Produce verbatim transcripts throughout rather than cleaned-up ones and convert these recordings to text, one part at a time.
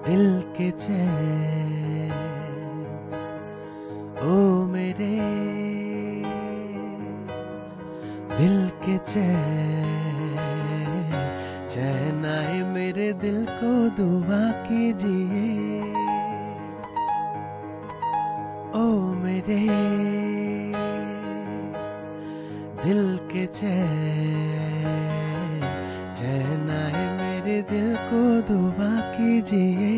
दिल के चैन, ओ मेरे दिल के चैन, चैन आए मेरे दिल को दुआ कीजिए। ओ मेरे दिल के चैन, चैन आए मेरे दिल को दुआ कीजिए।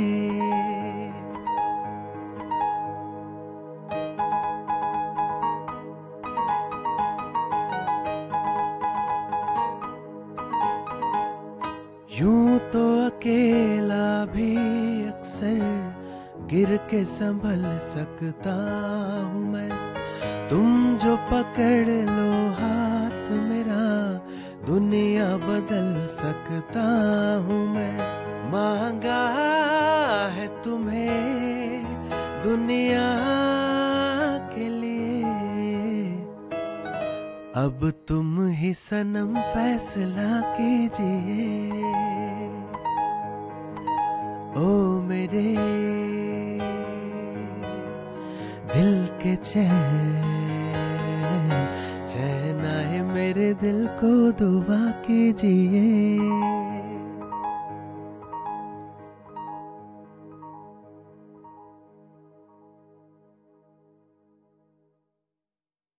यूं तो अकेला भी अक्सर गिर के संभल सकता हूँ मैं, तुम जो पकड़ लो हाथ मेरा दुनिया बदल सकता हूँ मैं। मांगा है तुम्हें दुनिया के लिए, अब तुम ही सनम फैसला कीजिए। ओ मेरे दिल के चैन, चैन आए मेरे दिल को दुआ कीजिए।